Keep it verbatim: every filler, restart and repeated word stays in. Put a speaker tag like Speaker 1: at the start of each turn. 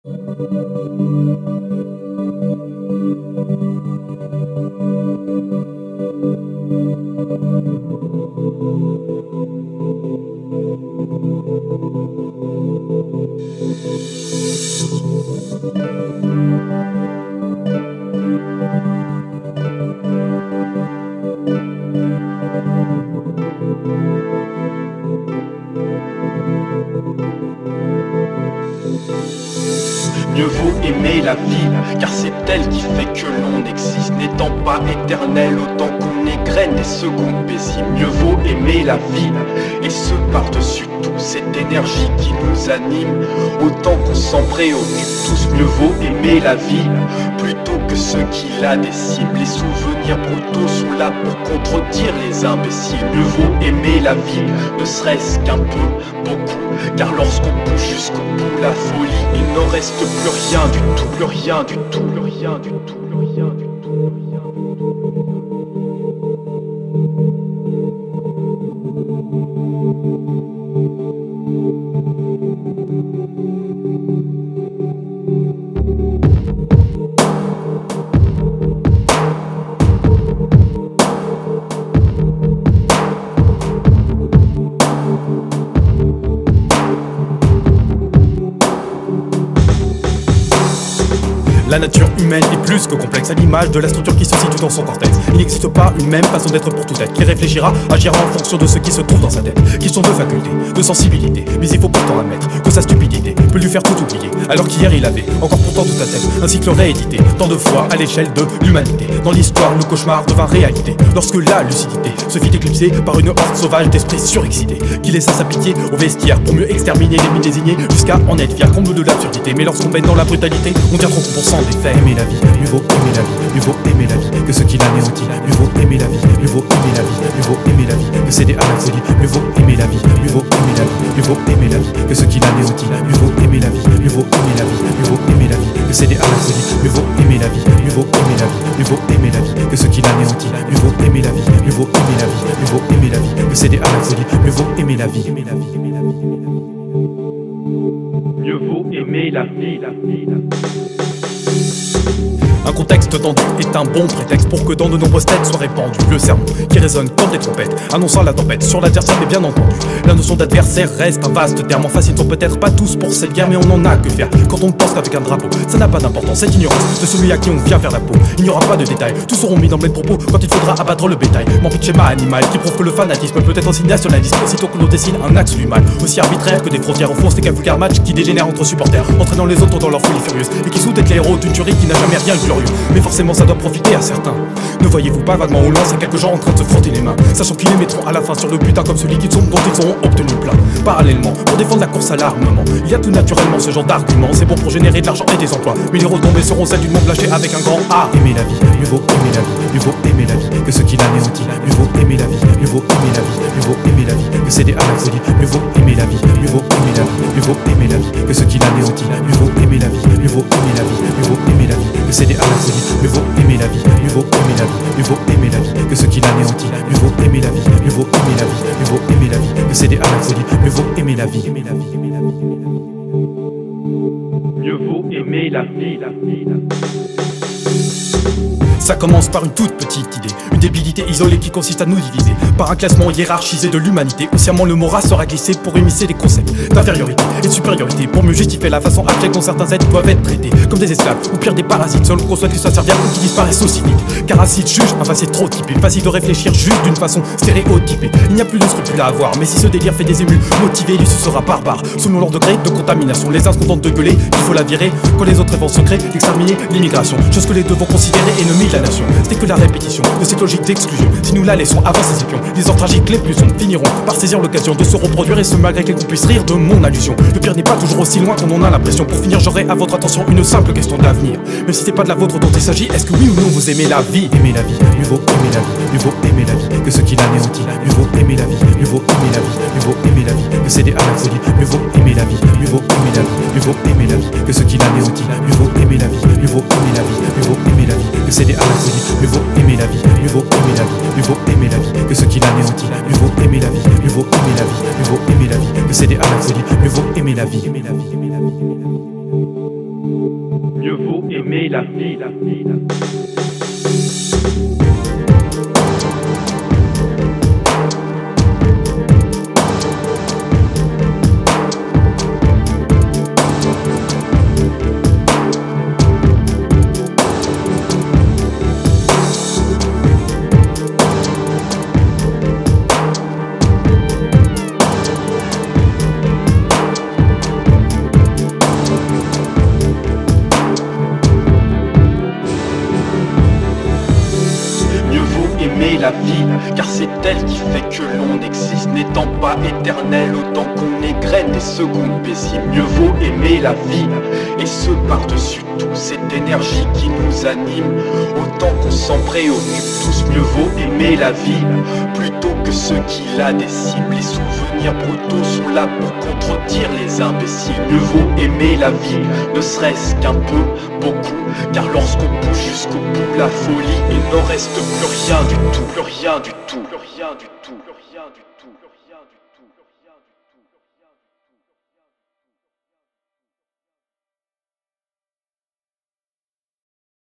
Speaker 1: Mieux vaut aimer la ville, car c'est elle qui fait que l'on existe. N'étant pas éternel, autant qu'on égrène des secondes paisibles. Mieux vaut aimer la ville, et ce par-dessus tout, cette énergie qui nous anime. Autant qu'on s'en préoccupe tous, mieux vaut aimer la ville, plutôt que ceux qui la déciment. Les souvenirs brutaux sont là pour contredire les imbéciles. Mieux vaut aimer la ville, ne serait-ce qu'un peu, beaucoup, car lorsqu'on pousse jusqu'au bout la folie, il n'en reste plus rien du tout, plus rien du tout, plus rien du tout, plus rien du tout, plus rien du tout.
Speaker 2: La nature humaine est plus que complexe, à l'image de la structure qui se situe dans son cortex. Il n'existe pas une même façon d'être pour tout être, qui réfléchira, agira en fonction de ce qui se trouve dans sa tête. Question de faculté, de sensibilité, mais il faut pourtant admettre que sa stupidité peut lui faire tout oublier, alors qu'hier il avait encore pourtant toute la tête. Un cycle réédité, tant de fois à l'échelle de l'humanité. Dans l'histoire, le cauchemar devint réalité, lorsque la lucidité se fit éclipser par une horde sauvage d'esprits surexcités, qui laissa sa pitié au vestiaire pour mieux exterminer les désignés, jusqu'à en être fier, comble de l'absurdité. Mais lorsqu'on baigne dans la brutalité, on tient trop pour cent des faits. Aimer la vie, mieux vaut aimer la vie, mieux vaut aimer la vie que ce qui l'anéantit. Mieux vaut aimer la vie, mieux vaut aimer la vie, mieux vaut aimer la vie que céder à la folie. Mieux vaut aimer la vie, mieux vaut aimer la vie, mieux vaut aimer la vie que ce qui l'anéantit. Mieux vaut aimer la vie, mieux vaut aimer la vie, mieux vaut aimer la vie que céder à la folie. Mieux vaut aimer la vie, mieux vaut aimer la vie, mieux vaut aimer la vie que ce qui l'anéantit. Mieux vaut aimer la vie, mieux vaut aimer la vie, mieux vaut aimer la vie que céder à la folie. Mieux vaut aimer la vie, aimer la vie, aimer la vie.
Speaker 1: Mieux vaut aimer la vie, la vie, la vie.
Speaker 2: Un contexte tendu est un bon prétexte pour que dans de nombreuses têtes soit répandu le sermon qui résonne comme des trompettes, annonçant la tempête sur l'adversaire, mais bien entendu. La notion d'adversaire reste un vaste terme, enfin ils sont peut-être pas tous pour cette guerre, mais on en a que faire. Quand on ne pense qu'avec un drapeau, ça n'a pas d'importance, cette ignorance de celui à qui on vient faire la peau. Il n'y aura pas de détails, tous seront mis d'emblée de propos quand il faudra abattre le bétail. M'emplit de schéma animal qui prouve que le fanatisme peut être aussi nationaliste, aussitôt que l'on dessine un axe du mal, aussi arbitraire que des frontières au fond, c'est qu'un vulgaire match qui dégénère entre supporters, entraînant les autres dans leur folie furieuse, et qui souhaitent être les héros d'une tuerie qui n'a jamais rien de glorieux. Mais forcément ça doit profiter à certains. Ne voyez-vous pas vaguement au loin ces quelques gens en train de se frotter les mains, sachant qu'ils les mettront à la fin sur le butin comme celui qu'ils sont, dont ils auront obtenu plein. Parallèlement, pour défendre la course à l'armement, il y a tout naturellement ce genre d'argument. C'est bon pour générer de l'argent et des emplois, mais les retombées seront celles d'une monde lâchée avec un grand A. Aimer la vie, mieux vaut aimer la vie, mieux vaut aimer la vie que ce qui l'anéantit. Mieux vaut aimer la vie, mieux vaut aimer la vie, mieux vaut aimer la vie que céder à la folie. Mieux vaut aimer la vie, mieux vaut aimer la vie, mieux vaut aimer la vie que ce qui l'anéantit. Mieux vaut aimer la vie, mieux vaut aimer la vie, mieux vaut aimer la vie que céder à la folie. Mieux vaut aimer la vie, mieux vaut aimer la vie, mieux vaut aimer la vie que ce qui l'anéantit. Mieux vaut aimer la vie, mieux vaut aimer la vie, mieux vaut aimer la vie que céder à la folie. Mieux vaut aimer la vie, aimer la vie, aimer la vie, aimer la vie.
Speaker 1: Mieux vaut aimer la vie, la vie, la vie.
Speaker 2: Ça commence par une toute petite idée, une débilité isolée qui consiste à nous diviser par un classement hiérarchisé de l'humanité, où sciemment le mot race sera glissé pour émisser les concepts d'infériorité et de supériorité, pour mieux justifier la façon abjecte dont certains êtres doivent être traités comme des esclaves, ou pire des parasites, selon qu'on souhaite qu'ils soient serviables ou qu'ils disparaissent aussi vite. Car Acide juge un facile trop typé, facile de réfléchir juste d'une façon stéréotypée. Il n'y a plus de scrupules à avoir, mais si ce délire fait des émules motivés, lui ce sera barbare, selon leur degré de contamination. Les uns se contentent de gueuler, il faut la virer, quand les autres vont secret d'exterminer l'immigration, chose que les deux vont considérer ennemie de la nation. C'est que la répétition de cette logique d'exclusion, si nous la laissons avancer ses pions, les ordres tragiques les plus sombres finiront par saisir l'occasion de se reproduire, et ce malgré qu'on puisse rire de mon allusion. Le pire n'est pas toujours aussi loin qu'on en a l'impression. Pour finir, j'aurai à votre attention une simple question d'avenir, même si c'est pas de la vôtre dont il s'agit. Est-ce que oui ou non vous aimez la vie? Aimer la vie, mieux vaut aimer la vie, mieux vaut aimer la vie que ce qui l'anéantit. Mieux vaut aimer la vie, mieux vaut aimer la vie, mieux vaut aimer la vie que céder à la folie. Mieux vaut aimer la vie, mieux vaut aimer la vie, mieux vaut aimer la vie que ce qui l'anéantit. Mieux vaut aimer la vie, mieux vaut aimer la vie, mieux vaut aimer la vie que céder à la folie. Mieux vaut aimer la vie, mieux vaut aimer la vie, mieux vaut aimer la vie que ce qui l'anéantit. Mieux vaut aimer la vie, mieux vaut aimer la vie, mieux vaut aimer la vie que céder à la folie. Mieux vaut aimer la vie, aimer la vie, aimer la vie, aimer la vie.
Speaker 1: mieux vaut aimer la vie. Aimer la vie, car c'est elle qui fait que l'on existe. N'étant pas éternel, autant qu'on égrène des secondes paisibles. Mieux vaut aimer la vie, et ce par-dessus tout, cette énergie qui nous anime. Autant qu'on s'en préoccupe tous, mieux vaut aimer la vie, plutôt que ceux qui la déciment. Les souvenirs brutaux sont là pour contredire les imbéciles. Mieux vaut aimer la vie, ne serait-ce qu'un peu, beaucoup, car lorsqu'on pousse jusqu'au bout la folie, il n'en reste plus rien du tout, plus rien du tout, plus rien du tout, plus rien du tout, plus rien du tout.